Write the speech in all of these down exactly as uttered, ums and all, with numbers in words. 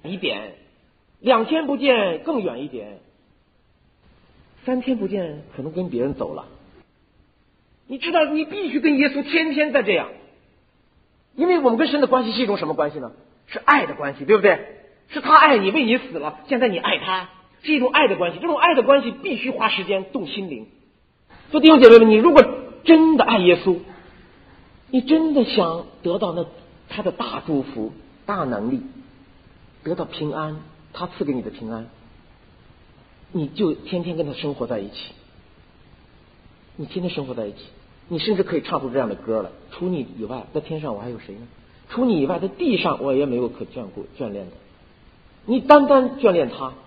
一点，两天不见更远一点，三天不见可能跟别人走了。你知道，你必须跟耶稣天天在这样，因为我们跟神的关系是一种什么关系呢？是爱的关系，对不对？是他爱你，为你死了，现在你爱他，是一种爱的关系。这种爱的关系必须花时间动心灵。所以弟兄姐妹们，你如果真的爱耶稣，你真的想得到那他的大祝福、大能力，得到平安，他赐给你的平安，你就天天跟他生活在一起。你天天生活在一起，你甚至可以唱出这样的歌来：除你以外，在天上我还有谁呢？除你以外，在地上我也没有可眷顾眷恋的。你单单眷恋他。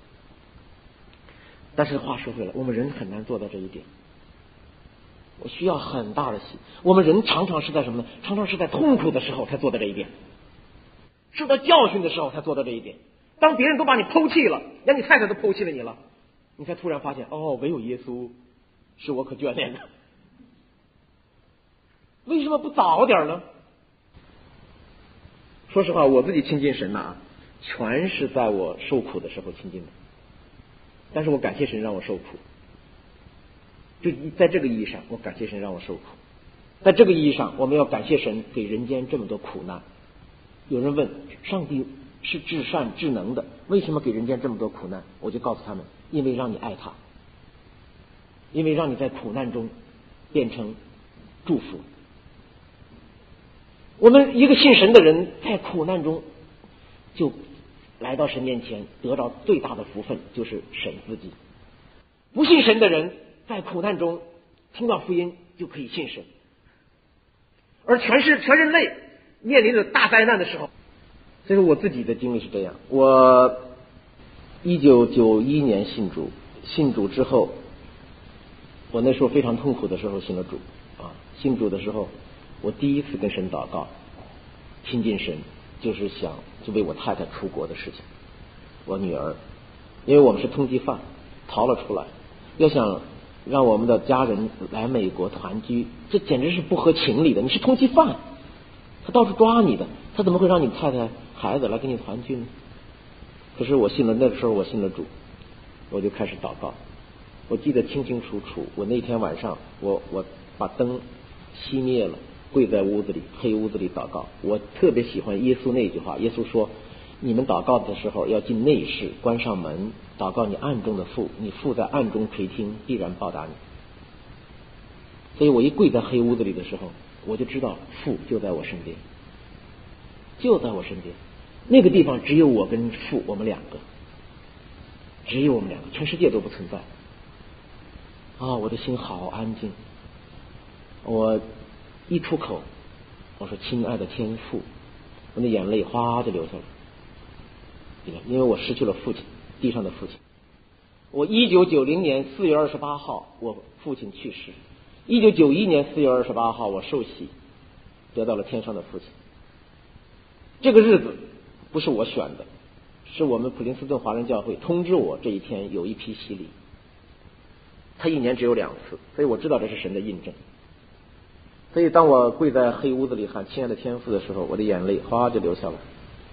但是话说回来，我们人很难做到这一点。我需要很大的喜。我们人常常是在什么呢？常常是在痛苦的时候才做到这一点，受到教训的时候才做到这一点。当别人都把你抛弃了，连你太太都抛弃了你了，你才突然发现，哦，唯有耶稣是我可眷恋的。为什么不早点呢？说实话，我自己亲近神呐，全是在我受苦的时候亲近的。但是我感谢神让我受苦，就在这个意义上，我感谢神让我受苦。在这个意义上，我们要感谢神给人间这么多苦难。有人问，上帝是至善至能的，为什么给人间这么多苦难？我就告诉他们，因为让你爱他，因为让你在苦难中变成祝福。我们一个信神的人，在苦难中就来到神面前，得到最大的福分就是神自己。不信神的人，在苦难中听到福音就可以信神。而全是全人类面临着大灾难的时候，所以说我自己的经历是这样。我一九九一年信主，信主之后，我那时候非常痛苦的时候信了主啊。信主的时候，我第一次跟神祷告，亲近神，就是想就为我太太出国的事情，我女儿，因为我们是通缉犯，逃了出来，要想让我们的家人来美国团聚，这简直是不合情理的。你是通缉犯，他到处抓你的，他怎么会让你太太孩子来跟你团聚呢？可是我信了，那个时候我信了主，我就开始祷告。我记得清清楚楚，我那天晚上我我把灯熄灭了，跪在屋子里，黑屋子里祷告。我特别喜欢耶稣那句话，耶稣说，你们祷告的时候要进内室，关上门，祷告你暗中的父，你父在暗中垂听，必然报答你。所以我一跪在黑屋子里的时候，我就知道父就在我身边，就在我身边。那个地方只有我跟父，我们两个，只有我们两个，全世界都不存在。啊，我的心好安静。我一出口，我说亲爱的天父，我的眼泪哗就流下来，因为我失去了父亲，地上的父亲。我一九九零年四月二十八号，我父亲去世。一九九一年四月二十八号，我受洗，得到了天上的父亲。这个日子不是我选的，是我们普林斯顿华人教会通知我这一天有一批洗礼。他一年只有两次，所以我知道这是神的印证。所以当我跪在黑屋子里喊亲爱的天父的时候，我的眼泪哗就流下来，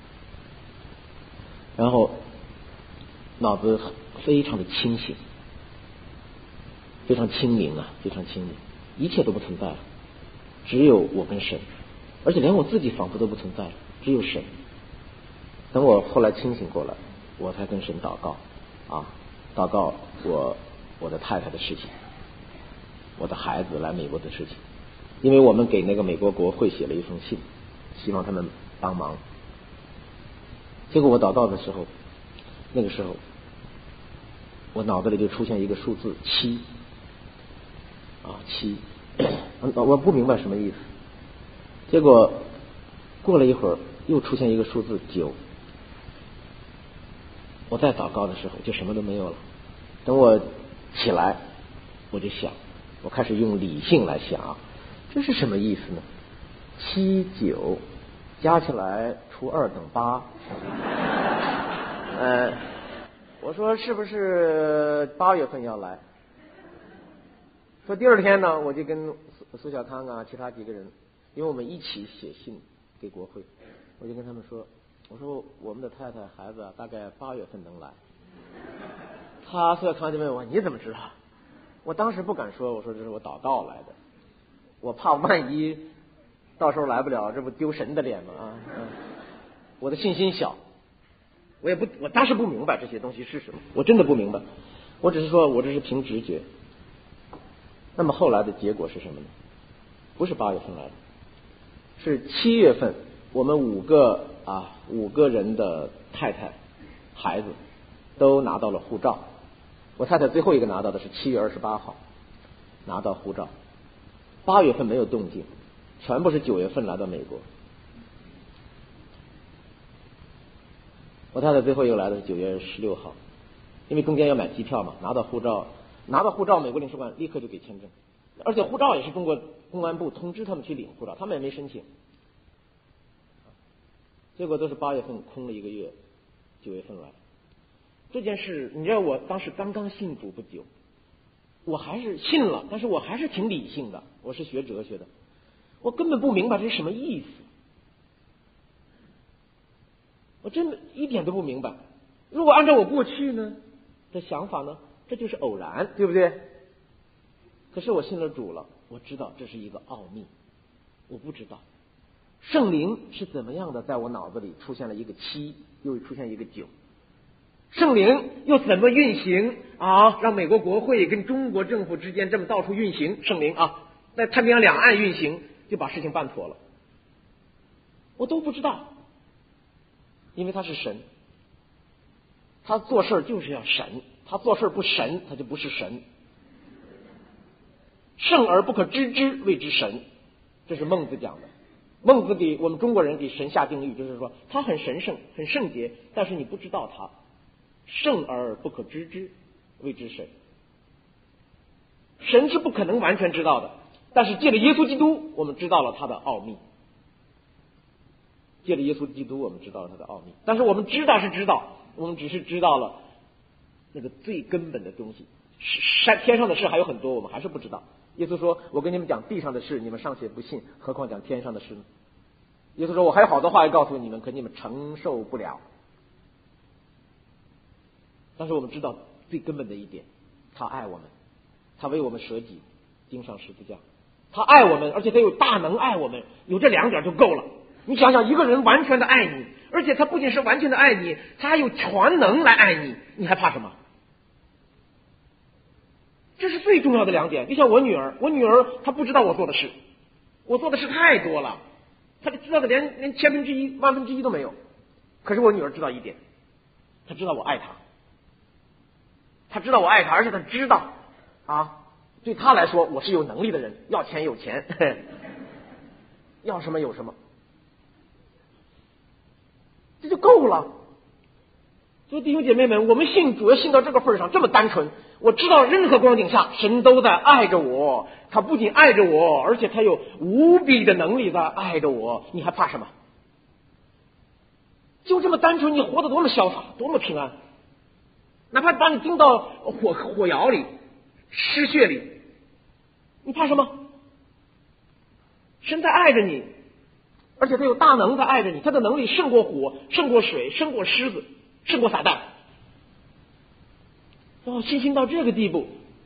然后脑子非常的清醒，非常清明啊，非常清明，一切都不存在了，只有我跟神，而且连我自己仿佛都不存在了，只有神。等我后来清醒过来，我才跟神祷告啊，祷告我我的太太的事情，我的孩子来美国的事情，因为我们给那个美国国会写了一封信，希望他们帮忙。结果我祷告的时候，那个时候我脑子里就出现一个数字七啊七，我不明白什么意思。结果过了一会儿又出现一个数字九，我再祷告的时候就什么都没有了。等我起来，我就想，我开始用理性来想，这是什么意思呢？七九加起来除二等八，呃，我说是不是八月份要来？说第二天呢，我就跟苏小康啊，其他几个人，因为我们一起写信给国会，我就跟他们说， 我说我们的太太孩子大概八月份能来。他虽然看就问我你怎么知道？我当时不敢说，我说这是我祷告来的，我怕万一到时候来不了，这不丢神的脸吗？啊，嗯，我的信心小，我也不，我当时不明白这些东西是什么，我真的不明白，我只是说我这是凭直觉。那么后来的结果是什么呢？不是八月份来的，是七月份，我们五个啊五个人的太太孩子都拿到了护照。我太太最后一个拿到的是七月二十八号拿到护照，八月份没有动静，全部是九月份来到美国。我太太最后一个来的是九月十六号，因为中间要买机票嘛，拿到护照，拿到护照，美国领事馆立刻就给签证，而且护照也是中国公安部通知他们去领护照，他们也没申请。结果都是八月份空了一个月，九月份来。这件事，你知道我当时刚刚信主不久，我还是信了，但是我还是挺理性的，我是学哲学的，我根本不明白这是什么意思，我真的一点都不明白。如果按照我过去呢的想法呢，这就是偶然，对不对？可是我信了主了，我知道这是一个奥秘，我不知道圣灵是怎么样的在我脑子里出现了一个七，又出现一个九。圣灵又怎么运行啊？让美国国会跟中国政府之间这么到处运行，圣灵啊，在太平洋两岸运行，就把事情办妥了。我都不知道，因为他是神，他做事就是要神，他做事不神，他就不是神。圣而不可知之谓之神，这是孟子讲的。孟子给我们中国人给神下定义，就是说他很神圣，很圣洁，但是你不知道他。圣而不可知之谓之神，神是不可能完全知道的，但是借着耶稣基督我们知道了他的奥秘，借着耶稣基督我们知道了他的奥秘，但是我们知道是知道，我们只是知道了那个最根本的东西，山天上的事还有很多我们还是不知道。耶稣说我跟你们讲地上的事你们尚且不信，何况讲天上的事呢？耶稣说我还有好多话要告诉你们，可你们承受不了。但是我们知道最根本的一点，他爱我们，他为我们舍己，钉上十字架，他爱我们，而且他有大能爱我们，有这两点就够了。你想想，一个人完全的爱你，而且他不仅是完全的爱你，他还有全能来爱你，你还怕什么？这是最重要的两点。就像我女儿，我女儿她不知道我做的事，我做的事太多了，她知道的连连千分之一、万分之一都没有。可是我女儿知道一点，她知道我爱她。他知道我爱他，而且他知道啊，对他来说我是有能力的人，要钱有钱，要什么有什么，这就够了。所以弟兄姐妹们，我们信主要信到这个份上，这么单纯，我知道任何光景下神都在爱着我，他不仅爱着我，而且他有无比的能力在爱着我，你还怕什么？就这么单纯，你活得多么潇洒，多么平安。哪怕把你钉到火火窑里、尸血里，你怕什么？神在爱着你，而且他有大能在爱着你，他的能力胜过火，胜过水，胜过狮子，胜过撒旦。哦，信心到这个地步。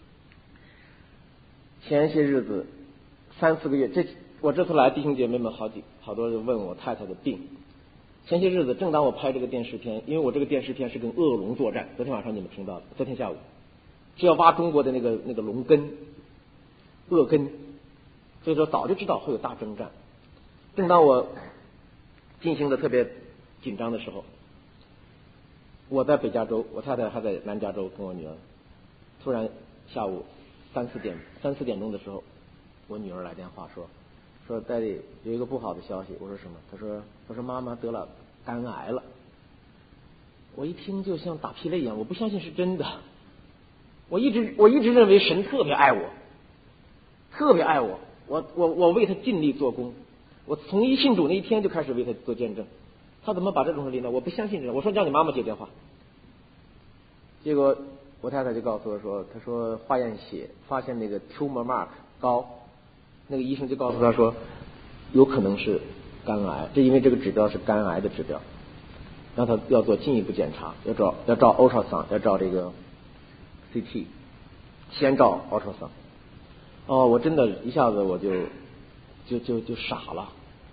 前些日子三四个月，这我这次来，弟兄姐妹们好几好多人问我太太的病。前些日子，正当我拍这个电视片，因为我这个电视片是跟恶龙作战，昨天晚上你们听到了，昨天下午是要挖中国的那个那个龙根、恶根，所以说早就知道会有大征战。正当我进行的特别紧张的时候，我在北加州，我太太还在南加州跟我女儿。突然下午三四点三四点钟的时候，我女儿来电话说。说戴笠有一个不好的消息，我说什么？他说他说妈妈得了肝癌了。我一听就像打霹雳一样，我不相信是真的。我一直我一直认为神特别爱我，特别爱我，我我我为他尽力做工。我从一信主那一天就开始为他做见证。他怎么把这种事理呢？我不相信这种。我说叫你妈妈接电话。结果我太太就告诉我说，他说化验血发现那个 tumor mark 高。那个医生就告诉他说，有可能是肝癌，这因为这个指标是肝癌的指标。 让他要做进一步检查，要照要照 ultrasound， 要照这个 C T， 先照 ultrasound。哦，我真的一下子我就就就就傻了。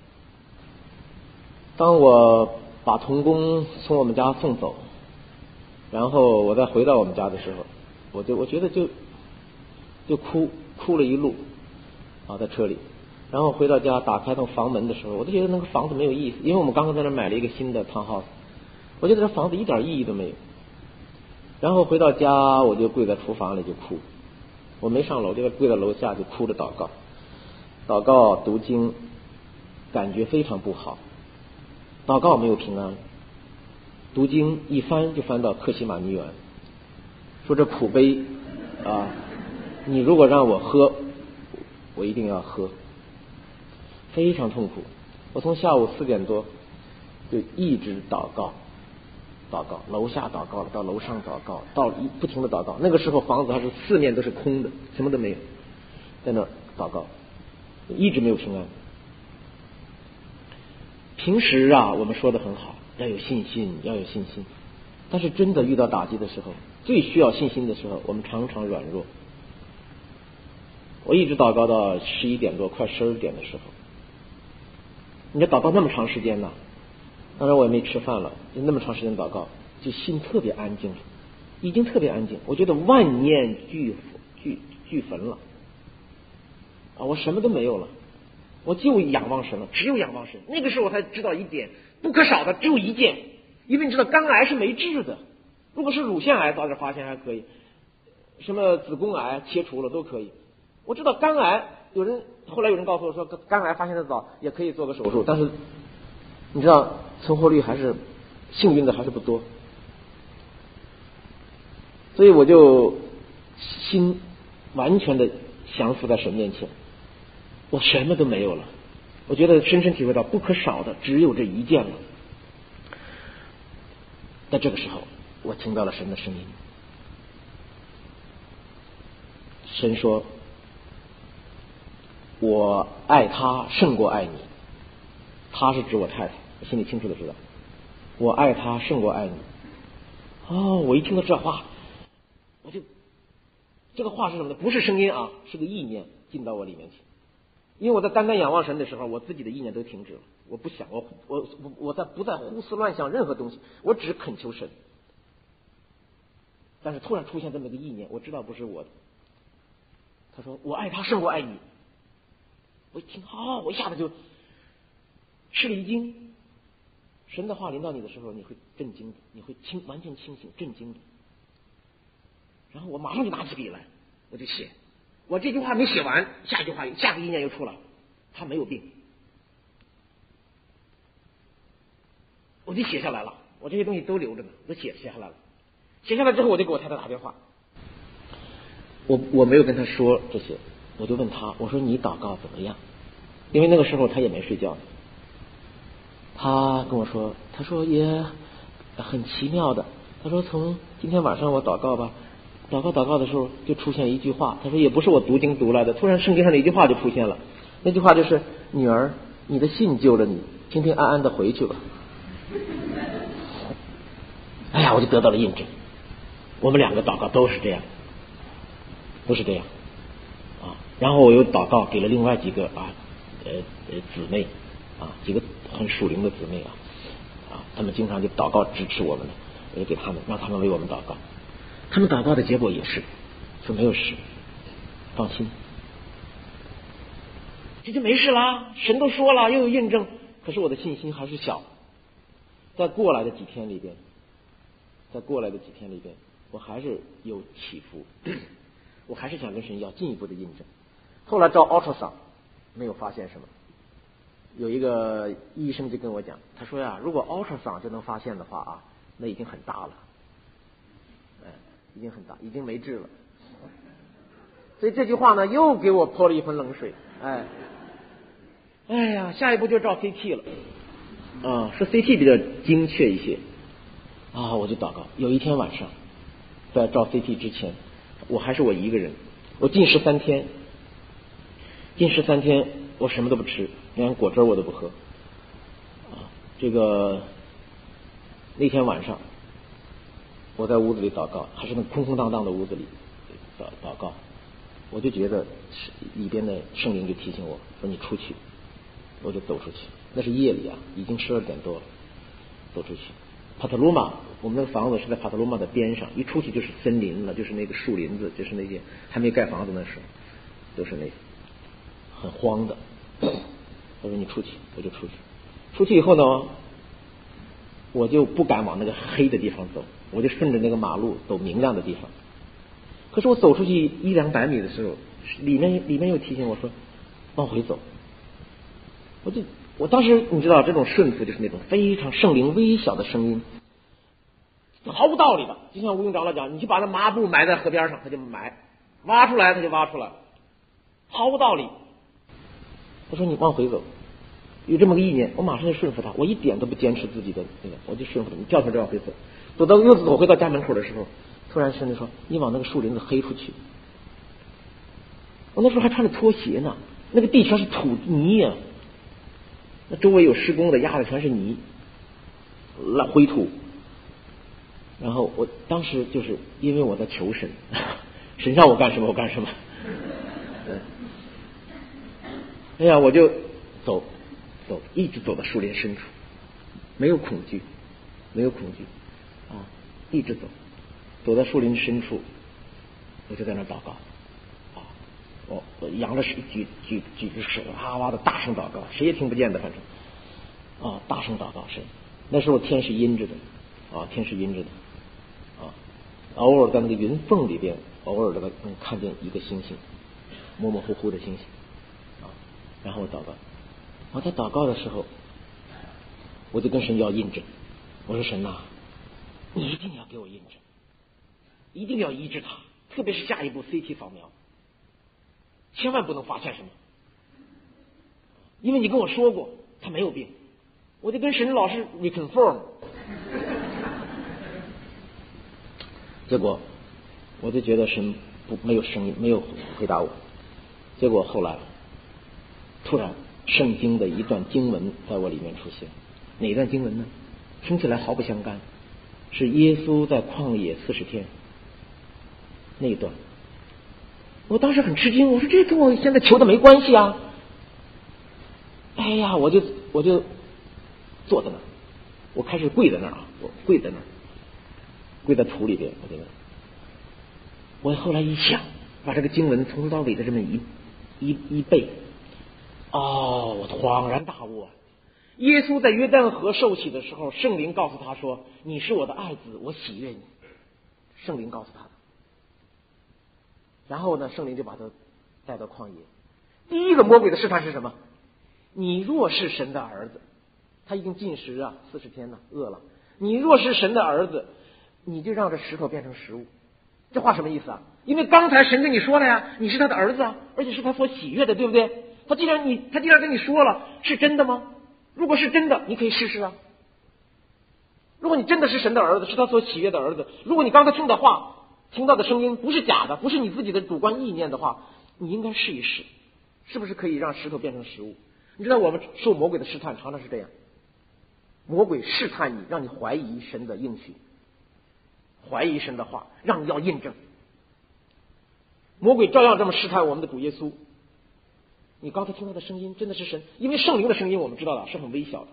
当我把童工从我们家送走，然后我再回到我们家的时候，我就我觉得就就哭哭了一路啊，在车里。然后回到家打开那个房门的时候，我就觉得那个房子没有意思，因为我们刚刚在那买了一个新的 townhouse， 我觉得这房子一点意义都没有。然后回到家我就跪在厨房里就哭，我没上楼，就跪在楼下就哭着祷告，祷告读经，感觉非常不好。祷告没有平安，读经一翻就翻到客西马尼园，说这苦杯啊，你如果让我喝，我一定要喝，非常痛苦。我从下午四点多就一直祷告，祷告，楼下祷告了，到楼上祷告，到一不停的祷告。那个时候房子还是四面都是空的，什么都没有，在那儿祷告，一直没有平安。平时啊，我们说的很好，要有信心，要有信心。但是真的遇到打击的时候，最需要信心的时候，我们常常软弱。我一直祷告到十一点多，快十二点的时候，你要祷告那么长时间呢？当然我也没吃饭了，就那么长时间祷告，就心特别安静了，已经特别安静。我觉得万念俱俱俱焚了啊，我什么都没有了。我就仰望神了，只有仰望神。那个时候我才知道一点，不可少的只有一件，因为你知道肝癌是没治的，如果是乳腺癌早点发现还可以，什么子宫癌切除了都可以。我知道肝癌，有人后来有人告诉我说肝癌发现的早，也可以做个手术，但是你知道存活率还是幸运的还是不多，所以我就心完全的降服在神面前。我什么都没有了，我觉得深深体会到不可少的只有这一件了。在这个时候，我听到了神的声音，神说：“我爱他胜过爱你。”他是指我太太，我心里清楚的知道，我爱他胜过爱你。哦，我一听到这话，我就这个话是什么呢？不是声音啊，是个意念进到我里面去。因为我在单单仰望神的时候，我自己的意念都停止了，我不想，我我我在不再胡思乱想任何东西，我只恳求神。但是突然出现这么一个意念，我知道不是我的。他说：“我爱他胜过爱你。”我一听，哦，我一下子就吃了一惊。神的话临到你的时候，你会震惊的，你会清完全清醒，震惊的。然后我马上就拿起笔来，我就写。我这句话没写完，下一句话下个意念又出来，他没有病，我就写下来了。我这些东西都留着呢，都写写下来了。写下来之后，我就给我太太打电话。我我没有跟他说这些，我就问他，我说你祷告怎么样？因为那个时候他也没睡觉。他跟我说，他说也很奇妙的。他说从今天晚上我祷告吧。祷告祷告的时候就出现一句话，他说也不是我读经读来的，突然圣经上的一句话就出现了，那句话就是女儿，你的信救了你，平平安安的回去吧。哎呀，我就得到了印证，我们两个祷告都是这样，都是这样啊。然后我又祷告给了另外几个啊呃呃姊妹啊，几个很属灵的姊妹啊啊，他们经常就祷告支持我们的，我就给他们，让他们为我们祷告。他们祷告的结果也是说没有事，放心，这就没事啦。神都说了，又有印证，可是我的信心还是小。在过来的几天里边，在过来的几天里边，我还是有起伏，我还是想跟神要进一步的印证。后来照 ultrasound 没有发现什么，有一个医生就跟我讲，他说呀，如果 ultrasound 就能发现的话啊，那已经很大了。已经很大，已经没治了。所以这句话呢，又给我泼了一盆冷水。哎，哎呀，下一步就照 C T 了。啊，说 C T 比较精确一些。啊，我就祷告。有一天晚上，在照 C T 之前，我还是我一个人，我禁食三天，禁食三天，我什么都不吃，连果汁我都不喝。啊，这个那天晚上我在屋子里祷告，还是那空空荡荡的屋子里祷祷告，我就觉得里边的圣灵就提醒我说你出去，我就走出去。那是夜里啊，已经十二点多了，走出去。帕特罗马，我们那个房子是在帕特罗马的边上，一出去就是森林了，就是那个树林子，就是那些还没盖房子那时候，都是那很荒的。他说你出去，我就出去。出去以后呢，我就不敢往那个黑的地方走，我就顺着那个马路走明亮的地方。可是我走出去一两百米的时候，里面里面又提醒我说往回走。我就我当时你知道，这种顺服就是那种非常圣灵微小的声音，毫无道理的。就像吴用长老讲，你去把那麻布埋在河边上，他就埋；挖出来他就挖出来，毫无道理。他说你往回走，有这么个意念，我马上就顺服他，我一点都不坚持自己的那个，我就顺服他，你叫他就往回走。走到又走回到家门口的时候，突然神就说你往那个树林子黑出去。我那时候还穿着拖鞋呢，那个地全是土泥呀、啊，那周围有施工的，压的全是泥、烂灰土。然后我当时就是因为我在求神，神让我干什么我干什么。哎呀，我就走走，一直走到树林深处，没有恐惧，没有恐惧啊，一直走，走到树林深处，我就在那祷告啊，我我扬着手举举举着手啊哇的大声祷告，谁也听不见的，反正啊大声祷告神。那时候天是阴着的啊，天是阴着的啊，偶尔在那个云缝里边，偶尔的能看见一个星星，模模糊糊的星星啊。然后我祷告，我在祷告的时候，我就跟神要印证，我说神呐、啊，你一定要给我印证，一定要医治他，特别是下一步 C T 扫描，千万不能发现什么，因为你跟我说过他没有病，我就跟神老师 reconfirm， 结果我就觉得神不没有声音，没有回答我。结果后来突然圣经的一段经文在我里面出现，哪段经文呢？听起来毫不相干，是耶稣在旷野四十天那一段。我当时很吃惊，我说这跟我现在求的没关系啊。哎呀，我就我就坐在那儿，我开始跪在那儿啊，我跪在那儿，跪在土里边，我觉得。我后来一想，把这个经文从头到尾的这么一一一背，哦，我恍然大悟啊！耶稣在约旦河受洗的时候，圣灵告诉他说：“你是我的爱子，我喜悦你。”圣灵告诉他的。然后呢，圣灵就把他带到旷野。第一个魔鬼的试探是什么？你若是神的儿子，他已经禁食啊，四十天了，饿了。你若是神的儿子，你就让这石头变成食物。这话什么意思啊？因为刚才神跟你说了呀，你是他的儿子啊，而且是他所喜悦的，对不对？他既然你他既然跟你说了，是真的吗？如果是真的，你可以试试啊。如果你真的是神的儿子，是他所喜悦的儿子，如果你刚才听的话，听到的声音不是假的，不是你自己的主观意念的话，你应该试一试，是不是可以让石头变成食物？你知道我们受魔鬼的试探常常是这样，魔鬼试探你，让你怀疑神的应许，怀疑神的话，让你要印证。魔鬼照样这么试探我们的主耶稣。你刚才听到的声音真的是神，因为圣灵的声音我们知道的是很微小的，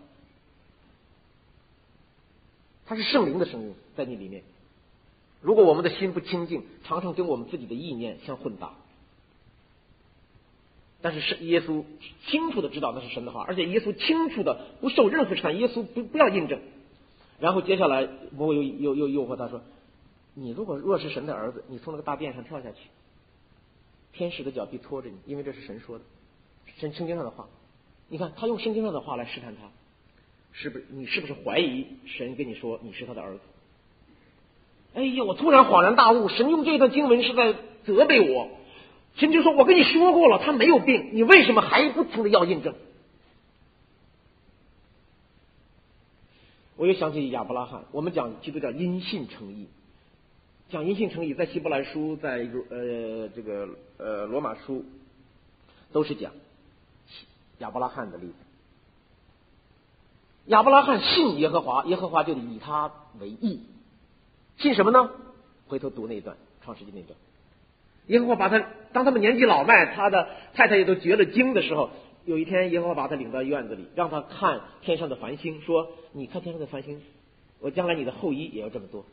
它是圣灵的声音在你里面。如果我们的心不清净，常常跟我们自己的意念相混搭。但是是耶稣清楚的知道那是神的话，而且耶稣清楚的不受任何试探，耶稣不不要印证。然后接下来魔鬼又又又诱惑他说：“你如果若是神的儿子，你从那个大殿上跳下去，天使的脚必拖着你，因为这是神说的，神圣经上的话。你看他用圣经上的话来试探他，是不是你是不是怀疑神跟你说你是他的儿子？”哎呀，我突然恍然大悟，神用这段经文是在责备我。神就说：“我跟你说过了，他没有病，你为什么还不停的要印证？”我又想起亚伯拉罕，我们讲基督教因信称义，讲因信称义，在希伯来书，在呃这个呃罗马书，都是讲亚伯拉罕的例子。 亚伯拉罕信耶和华，耶和华就以他为义。信什么呢？回头读那一段，创世纪那段。耶和华把他，当他们年纪老迈，他的太太也都绝了经的时候，有一天耶和华把他领到院子里，让他看天上的繁星，说：“你看天上的繁星，我将来你的后裔也要这么多。”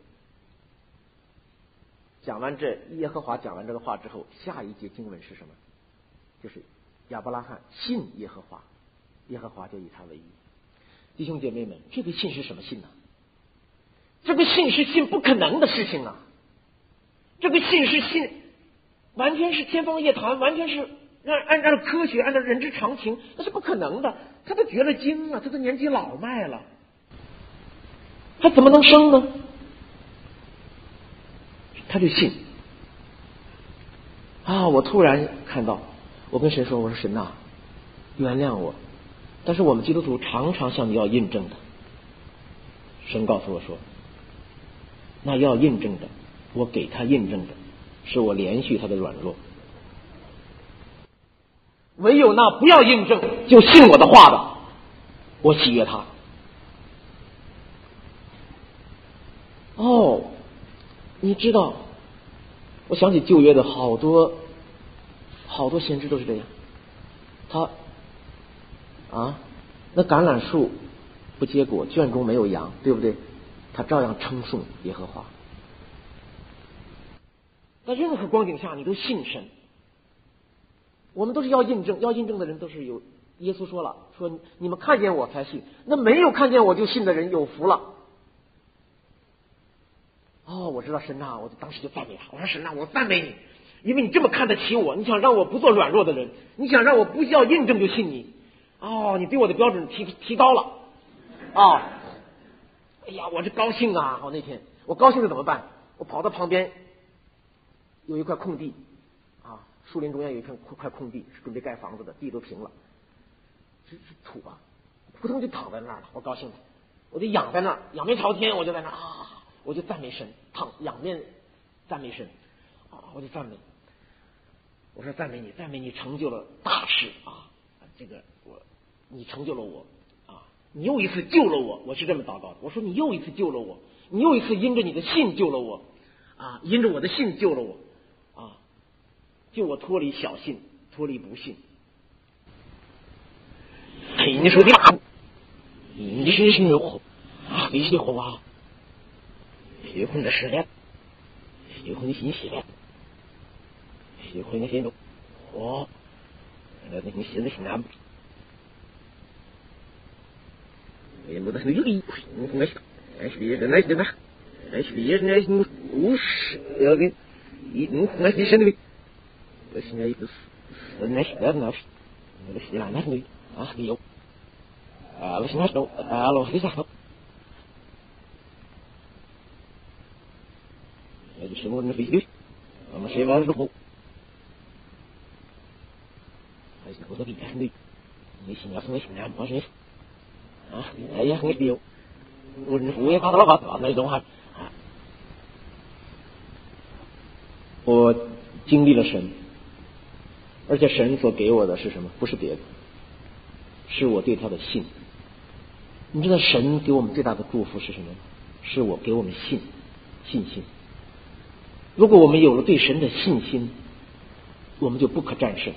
讲完这，耶和华讲完这个话之后，下一节经文是什么？就是亚伯拉罕信耶和华，耶和华就以他为义。弟兄姐妹们，这个信是什么信呢？这个信是信不可能的事情啊！这个信是信，完全是天方夜谭，完全是按按照科学，按照人之常情，那是不可能的。他都绝了经了，他都年纪老迈了，他怎么能生呢？他就信啊！我突然看到，我跟神说：“我说神啊，原谅我。”但是我们基督徒常常向你要印证的。神告诉我说：“那要印证的，我给他印证的，是我连续他的软弱。唯有那不要印证就信我的话的，我喜悦他。”哦，你知道，我想起旧约的好多好多先知都是这样，他啊，那橄榄树不结果，圈中没有羊，对不对？他照样称颂耶和华。在任何光景下，你都信神。我们都是要印证，要印证的人都是有。耶稣说了，说你们看见我才信，那没有看见我就信的人有福了。哦，我知道神啊，我当时就赞美他，我说神啊，我赞美你，因为你这么看得起我，你想让我不做软弱的人，你想让我不要印证就信你。哦，你对我的标准提提高了啊！哦，哎呀，我这高兴啊！我那天我高兴的怎么办？我跑到旁边有一块空地啊，树林中间有一片块空地，是准备盖房子的，地都平了，这是土啊，扑通就躺在那儿了。我高兴的，我就仰在那儿，仰面朝天，我就在那儿啊，我就赞美神，躺仰面赞美神啊，我就赞美，我说赞美你，赞美你成就了大事啊！这个我，你成就了我啊！你又一次救了我，我是这么祷告的。我说你又一次救了我，你又一次因着你的信救了我啊！因着我的信救了我啊！救我脱离小信，脱离不信。你说的嘛？你是是有啊？你是火啊？喜欢的时代，喜欢的信息的，喜欢的心中火。那你现在是哪？也不得很有理，你看，还是别人来的吧，还是别人来的五十，要给一你看你身体，我现在一个是那是那那是，那是那那是啊有，啊我现在都啊我非常好，那就是我们飞机，我们谁玩的不？还是我的理解是对，你现在是那是那不是？啊，哎呀，很丢，我我也搞到了吧？那种哈，我经历了神，而且神所给我的是什么？不是别的，是我对他的信。你知道神给我们最大的祝福是什么？是我给我们信，信心。如果我们有了对神的信心，我们就不可战胜。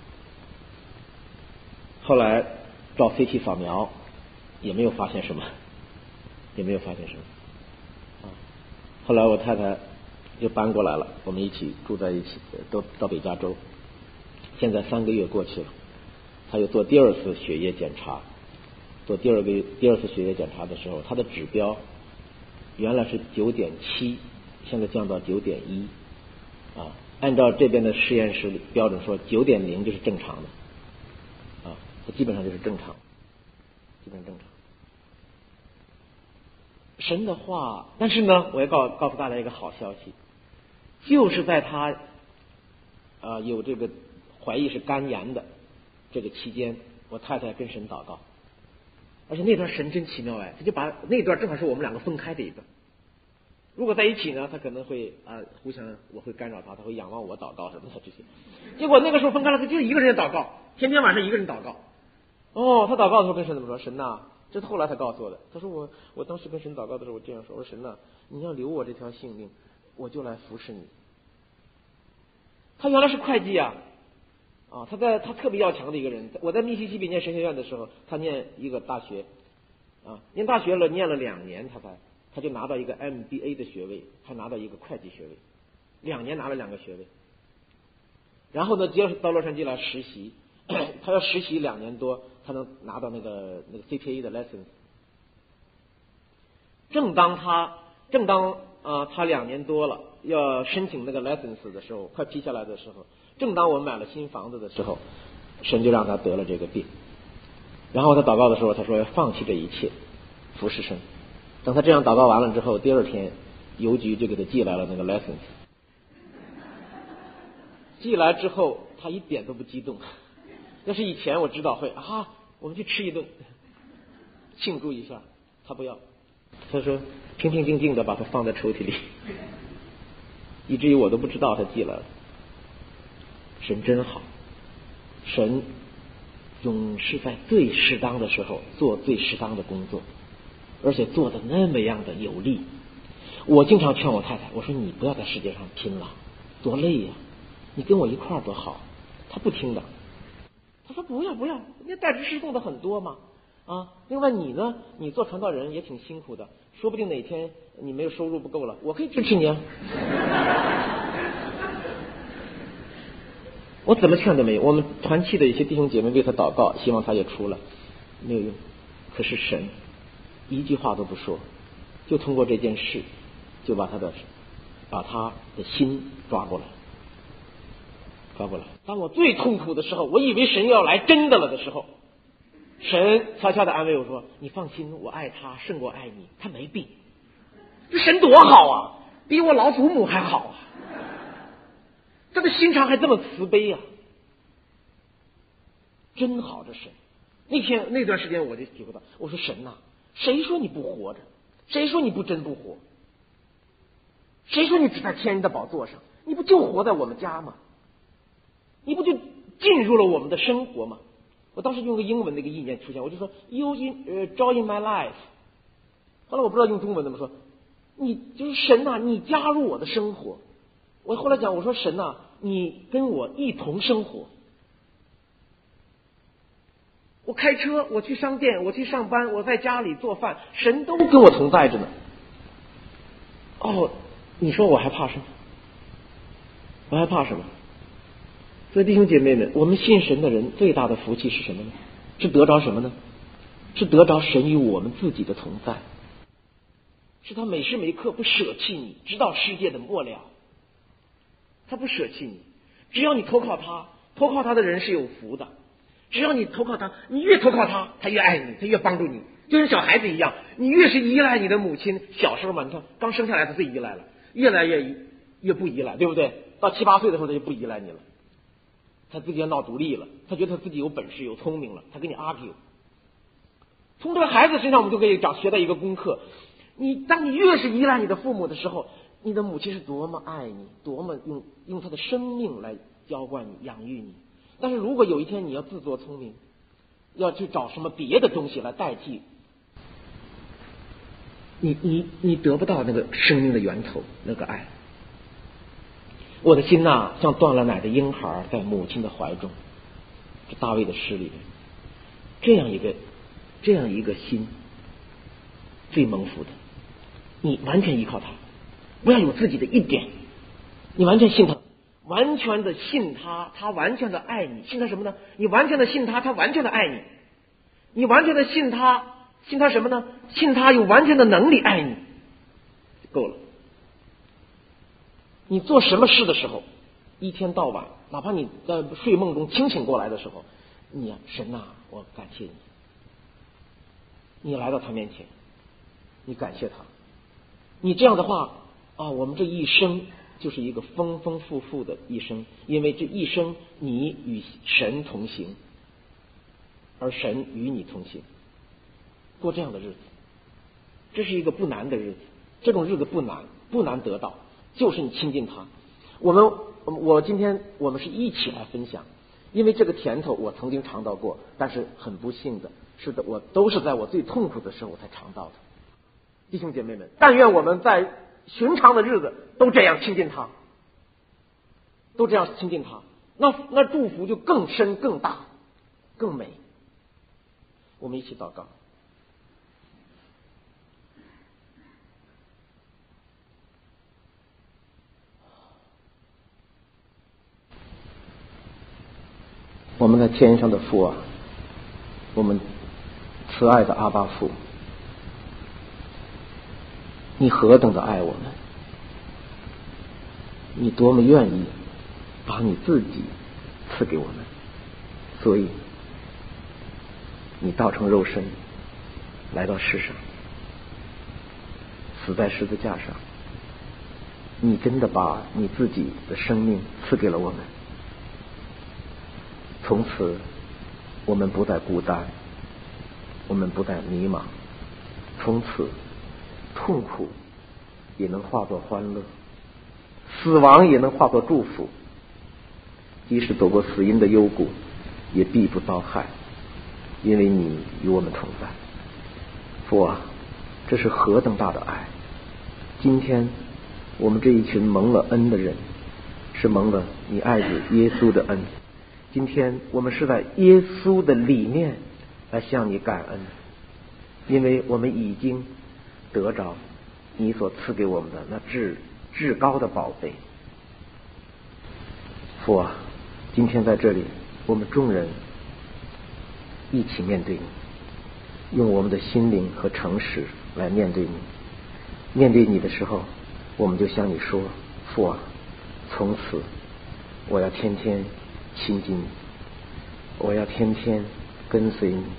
后来照飞机扫描。也没有发现什么，也没有发现什么啊。后来我太太就搬过来了，我们一起住在一起，都到北加州。现在三个月过去了，她又做第二次血液检查，做第二个第二次血液检查的时候，她的指标原来是九点七，现在降到九点一啊。按照这边的实验室标准说，九点零就是正常的啊，它基本上就是正常。基本正常。神的话，但是呢，我要告告诉大家一个好消息，就是在他啊、呃、有这个怀疑是肝炎的这个期间，我太太跟神祷告，而且那段神真奇妙哎，他就把那段正好是我们两个分开的一段。如果在一起呢，他可能会啊、呃、互相我会干扰他，他会仰望我祷告什么的这些。结果那个时候分开了，他就一个人祷告，天天晚上一个人祷告。哦，他祷告的时候跟神怎么说？神呐， 这是后来他告诉我的。他说我我当时跟神祷告的时候，我这样说：我说神呐、啊，你要留我这条性命，我就来服侍你。他原来是会计啊，啊，他在他特别要强的一个人。我在密西西比念神学院的时候，他念一个大学，啊，念大学了，念了两年，他才他就拿到一个 M B A 的学位，还拿到一个会计学位，两年拿了两个学位。然后呢，接着到洛杉矶来实习，他要实习两年多，才能拿到那个那个 C P A 的 license。正当他正当啊、呃、他两年多了要申请那个 license 的时候，快批下来的时候，正当我们买了新房子的时候，神就让他得了这个病。然后他祷告的时候，他说要放弃这一切，服侍神。等他这样祷告完了之后，第二天邮局就给他寄来了那个 license。寄来之后，他一点都不激动。要是以前我知道会啊，我们去吃一顿，庆祝一下，他不要。他说平平静静的把它放在抽屉里，以至于我都不知道他寄来了。神真好，神总是在最适当的时候做最适当的工作，而且做的那么样的有力。我经常劝我太太，我说你不要在世界上拼了，多累呀、啊！你跟我一块儿多好。她不听的，她说不要不要，那代职侍奉的很多嘛啊！另外你呢，你做传道人也挺辛苦的，说不定哪天你没有收入不够了，我可以支持你啊。我怎么劝都没有。我们团契的一些弟兄姐妹为他祷告，希望他也出来，没有用。可是神一句话都不说，就通过这件事，就把他的把他的心抓过来，抓过来。当我最痛苦的时候，我以为神要来真的了的时候，神悄悄的安慰我说：“你放心，我爱他胜过爱你，他没病。”这神多好啊，比我老祖母还好啊！他的心肠还这么慈悲啊，真好！这神。那天那段时间我就体会到，我说神呐、啊，谁说你不活着？谁说你不真不活？谁说你只在天人的宝座上？你不就活在我们家吗？你不就进入了我们的生活吗？我当时用个英文那个意念出现，我就说 You in 呃、uh, join my life。后来我不知道用中文怎么说，你就是神呐、啊，你加入我的生活。我后来讲，我说神呐、啊，你跟我一同生活。我开车，我去商店，我去上班，我在家里做饭，神都跟我同在着呢。哦，你说我还怕什么？我还怕什么？所以弟兄姐妹们，我们信神的人最大的福气是什么呢？是得着什么呢？是得着神与我们自己的同在，是他每时每刻不舍弃你，直到世界的末了。他不舍弃你，只要你投靠他，投靠他的人是有福的。只要你投靠他，你越投靠他，他越爱你，他越帮助你，就像小孩子一样，你越是依赖你的母亲，小时候嘛，你看刚生下来他最依赖了，越来越越不依赖，对不对？到七八岁的时候他就不依赖你了，他自己要闹独立了，他觉得他自己有本事有聪明了，他跟你 argue。从这个孩子身上我们就可以长学到一个功课，你当你越是依赖你的父母的时候，你的母亲是多么爱你，多么用用她的生命来浇灌你养育你。但是如果有一天你要自作聪明，要去找什么别的东西来代替，你你你得不到那个生命的源头，那个爱。我的心呐、啊，像断了奶的婴孩在母亲的怀中。这大卫的诗里面，这样一个这样一个心最蒙福的。你完全依靠他，不要有自己的一点，你完全信他。完全的信他，他完全的爱你。信他什么呢？你完全的信他，他完全的爱你。你完全的信他，信他什么呢？信他有完全的能力爱你，够了。你做什么事的时候，一天到晚，哪怕你在睡梦中清醒过来的时候，你啊，神呐、啊，我感谢你。你来到他面前，你感谢他。你这样的话啊，我们这一生就是一个丰丰富富的一生，因为这一生你与神同行，而神与你同行，过这样的日子，这是一个不难的日子。这种日子不难，不难得到，就是你亲近他。我们我今天我们是一起来分享， 因为这个甜头我曾经尝到过，但是很不幸的是的，我都是在我最痛苦的时候我才尝到的。弟兄姐妹们，但愿我们在寻常的日子都这样亲近他，都这样亲近他，那那祝福就更深、更大、更美。我们一起祷告。我们在天上的父啊，我们慈爱的阿爸父，你何等的爱我们，你多么愿意把你自己赐给我们，所以你道成肉身来到世上，死在十字架上，你真的把你自己的生命赐给了我们。从此我们不再孤单，我们不再迷茫，从此痛苦也能化作欢乐，死亡也能化作祝福，即使走过死荫的幽谷也必不遭害，因为你与我们同在。父啊，这是何等大的爱！今天我们这一群蒙了恩的人，是蒙了你爱子耶稣的恩，今天我们是在耶稣的里面来向你感恩，因为我们已经得着你所赐给我们的那至至高的宝贝。父啊，今天在这里我们众人一起面对你，用我们的心灵和诚实来面对你。面对你的时候，我们就向你说，父啊，从此我要天天亲近你，我要天天跟随你。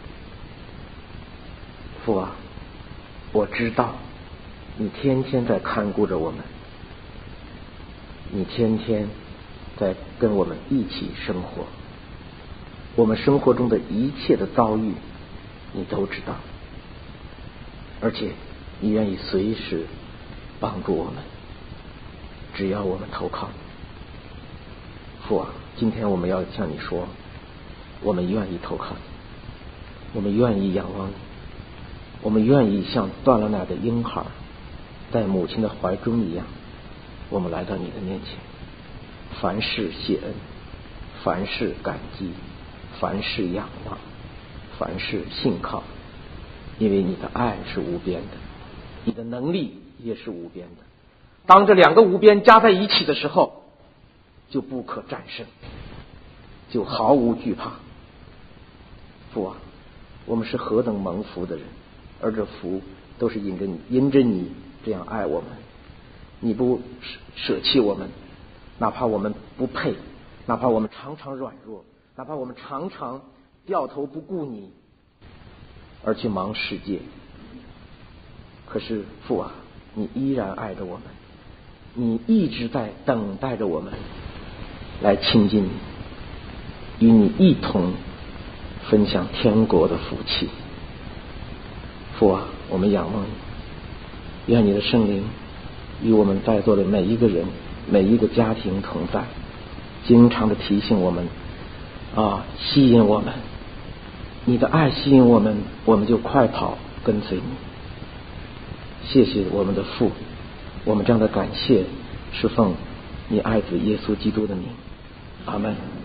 父啊，我知道你天天在看顾着我们，你天天在跟我们一起生活，我们生活中的一切的遭遇你都知道，而且你愿意随时帮助我们，只要我们投靠你。父啊，今天我们要向你说，我们愿意投靠你，我们愿意仰望你，我们愿意像断了奶的婴孩在母亲的怀中一样，我们来到你的面前，凡事谢恩，凡事感激，凡事仰望，凡事信靠，因为你的爱是无边的，你的能力也是无边的。当这两个无边加在一起的时候，就不可战胜，就毫无惧怕。父啊，我们是何等蒙福的人，而这福都是因着你，因着你这样爱我们，你不舍弃我们，哪怕我们不配，哪怕我们常常软弱，哪怕我们常常掉头不顾你而去忙世界，可是父啊，你依然爱着我们，你一直在等待着我们来亲近你，与你一同分享天国的福气。父啊，我们仰望你，愿你的圣灵与我们在座的每一个人、每一个家庭同在，经常的提醒我们啊，吸引我们，你的爱吸引我们，我们就快跑跟随你。谢谢我们的父，我们这样的感谢是奉你爱子耶稣基督的名，阿们。